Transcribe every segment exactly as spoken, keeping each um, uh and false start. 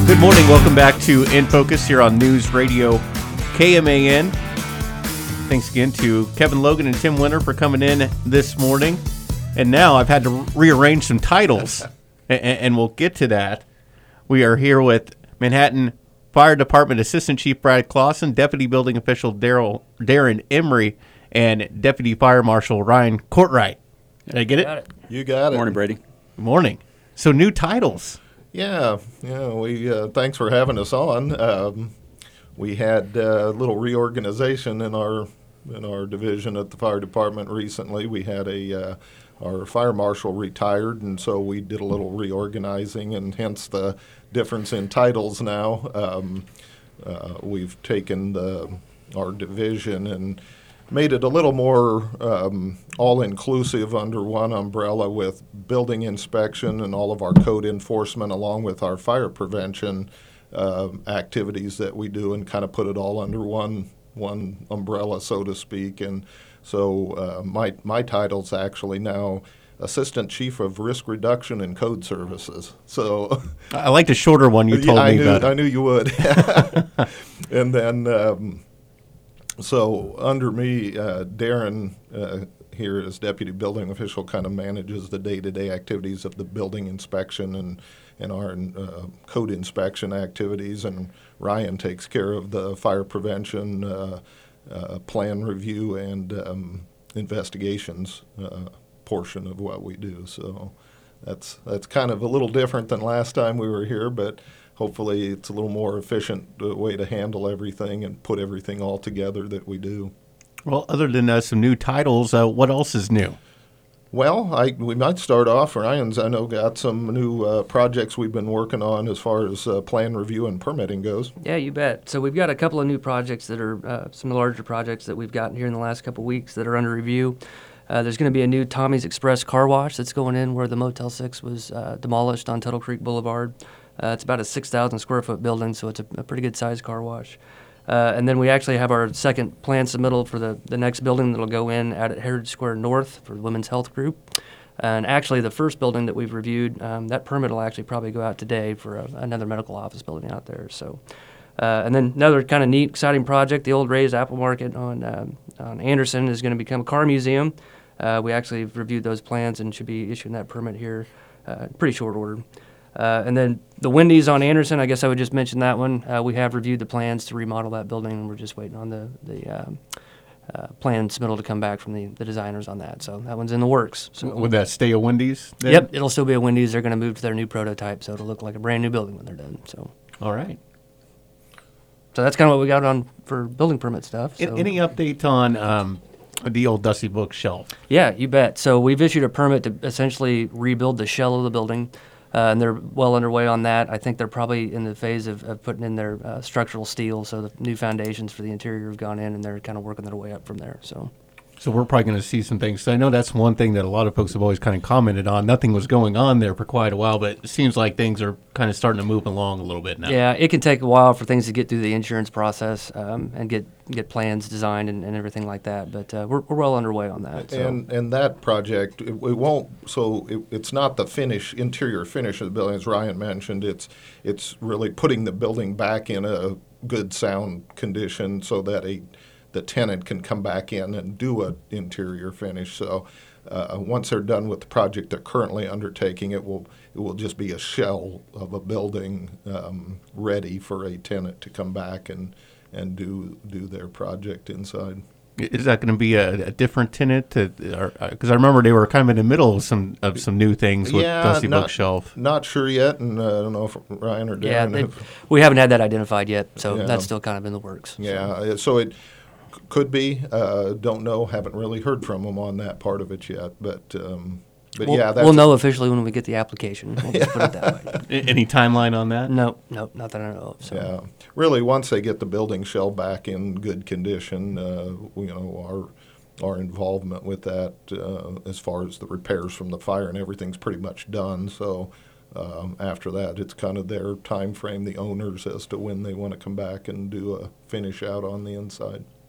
Good morning. Welcome back to In Focus here on News Radio K M A N. Thanks again to Kevin Logan and Tim Winter for coming in this morning. And now I've had to rearrange some titles, and, and we'll get to that. We are here with Manhattan Fire Department Assistant Chief Brad Clausen, Deputy Building Official Daryl Darren Emery, and Deputy Fire Marshal Ryan Courtright. Did I get it? Got it. You got it. Morning, Brady. Good morning. So new titles. Yeah, yeah. We uh, thanks for having us on. Um, we had a little reorganization in our in our division at the fire department recently. We had a uh, our fire marshal retired, and so we did a little reorganizing, and hence the difference in titles now. Um, uh, we've taken the our division and made it a little more um, all-inclusive under one umbrella with building inspection and all of our code enforcement along with our fire prevention uh, activities that we do, and kind of put it all under one one umbrella, so to speak. And so uh, my my title's actually now Assistant Chief of Risk Reduction and Code Services. So I like the shorter one you told yeah, I me knew, about. I knew you would. And then um, so under me, uh, Darren uh, here as Deputy Building Official kind of manages the day-to-day activities of the building inspection and, and our uh, code inspection activities, and Ryan takes care of the fire prevention uh, uh, plan review and um, investigations uh, portion of what we do. So that's that's kind of a little different than last time we were here, but hopefully it's a little more efficient uh, way to handle everything and put everything all together that we do. Well, other than uh, some new titles, uh, what else is new? Well, I, we might start off. Ryan's, I know, got some new uh, projects we've been working on as far as uh, plan review and permitting goes. Yeah, you bet. So we've got a couple of new projects that are uh, some larger projects that we've gotten here in the last couple of weeks that are under review. Uh, there's going to be a new Tommy's Express car wash that's going in where the Motel six was uh, demolished on Tuttle Creek Boulevard. Uh, it's about a six thousand square foot building, so it's a, a pretty good sized car wash. Uh, and then we actually have our second plan submittal for the, the next building that'll go in out at Heritage Square North for the Women's Health Group. And actually, the first building that we've reviewed, um, that permit will actually probably go out today for a, another medical office building out there. So, uh, and then another kind of neat, exciting project, the old Ray's Apple Market on um, on Anderson is going to become a car museum. Uh, we actually reviewed those plans and should be issuing that permit here uh, in pretty short order. Uh, and then the Wendy's on Anderson, I guess I would just mention that one. Uh, we have reviewed the plans to remodel that building, and we're just waiting on the, the um, uh, plan submittal to come back from the, the designers on that. So that one's in the works. So Would that stay a Wendy's then? Yep, it'll still be a Wendy's. They're going to move to their new prototype, so it'll look like a brand new building when they're done. So, All right. so that's kind of what we got on for building permit stuff. So. Any update on um, the old Dusty Bookshelf? Yeah, you bet. So we've issued a permit to essentially rebuild the shell of the building. Uh, and they're well underway on that. I think they're probably in the phase of, of putting in their uh, structural steel, so the new foundations for the interior have gone in, and they're kind of working their way up from there. So, So we're probably going to see some things. So I know that's one thing that a lot of folks have always kind of commented on. Nothing was going on there for quite a while, but it seems like things are kind of starting to move along a little bit now. yeah, it can take a while for things to get through the insurance process um, and get, get plans designed and, and everything like that. But uh, we're, we're well underway on that. So. And and that project, it, it won't. So it, it's not the finish, interior finish of the building, as Ryan mentioned. It's it's really putting the building back in a good sound condition so that a the tenant can come back in and do an interior finish. So uh, once they're done with the project they're currently undertaking, it will it will just be a shell of a building um, ready for a tenant to come back and and do do their project inside. Is that going to be a, a different tenant? Because I remember they were kind of in the middle of some of some new things with yeah, Dusty not, Bookshelf. Not sure yet, and uh, I don't know if Ryan or Darren Yeah, they, have. we haven't had that identified yet, so Yeah. that's still kind of in the works. So. Yeah, so it c- could be. Uh, don't know. Haven't really heard from them on that part of it yet. But um, but We'll, yeah, that's we'll know officially when we get the application. We'll just put it that way. A- Any timeline on that? No, no, not that I know of. So. Yeah, really. Once they get the building shell back in good condition, uh, you know, our our involvement with that uh, as far as the repairs from the fire and everything's pretty much done. So. Um, after that, it's kind of their time frame, the owners, as to when they want to come back and do a finish out on the inside.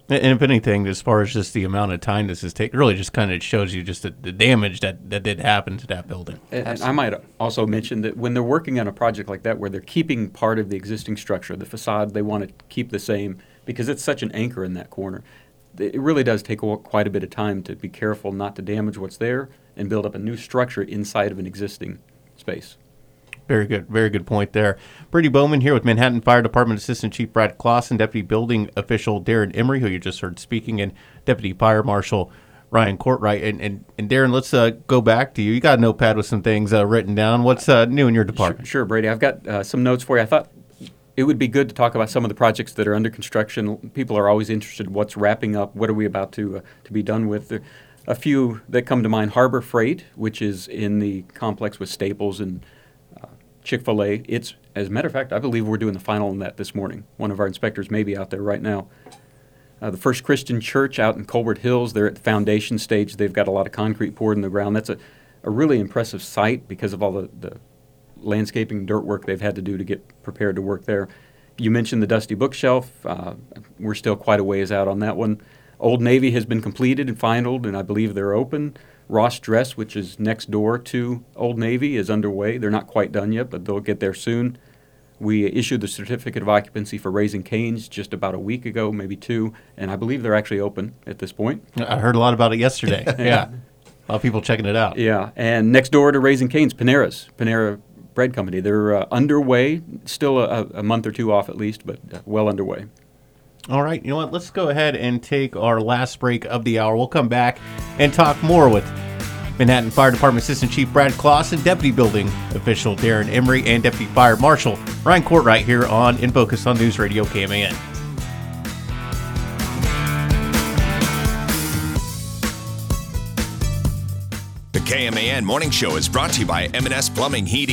And if anything, as far as just the amount of time this has taken, really just kind of shows you just the, the damage that, that did happen to that building. And, and I might also mention that when they're working on a project like that, where they're keeping part of the existing structure, the facade, they want to keep the same because it's such an anchor in that corner. It really does take a, quite a bit of time to be careful not to damage what's there and build up a new structure inside of an existing space. Very good. Very good point there. Brady Bowman here with Manhattan Fire Department Assistant Chief Brad Clausen, Deputy Building Official Darren Emery, who you just heard speaking, and Deputy Fire Marshal Ryan Courtright. And, and, and Darren, let's uh, go back to you. You got a notepad with some things uh, written down. What's uh, new in your department? Sure, sure, Brady. I've got uh, some notes for you. I thought it would be good to talk about some of the projects that are under construction. People are always interested in what's wrapping up, what are we about to uh, to be done with. There, a few that come to mind, Harbor Freight, which is in the complex with Staples and Chick-fil-A. It's, as a matter of fact, I believe we're doing the final on that this morning. One of our inspectors may be out there right now. Uh, the First Christian Church out in Colbert Hills, they're at the foundation stage. They've got a lot of concrete poured in the ground. That's a, a really impressive site because of all the, the landscaping, dirt work they've had to do to get prepared to work there. You mentioned the Dusty Bookshelf. Uh, we're still quite a ways out on that one. Old Navy has been completed and finalized, and I believe they're open. Ross Dress, which is next door to Old Navy, is underway. They're not quite done yet, but they'll get there soon. We issued the certificate of occupancy for Raising Cane's just about a week ago, maybe two, and I believe they're actually open at this point. I heard a lot about it yesterday. Yeah. A lot of people checking it out. Yeah, and next door to Raising Cane's, Panera's, Panera Bread Company. They're uh, underway, still a, a month or two off at least, but uh, well underway. All right, you know what? Let's go ahead and take our last break of the hour. We'll come back and talk more with Manhattan Fire Department Assistant Chief Brad Clausen, Deputy Building Official Darren Emery, and Deputy Fire Marshal Ryan Courtright here on In Focus on News Radio K M A N. The K M A N Morning Show is brought to you by M and S Plumbing, Heating,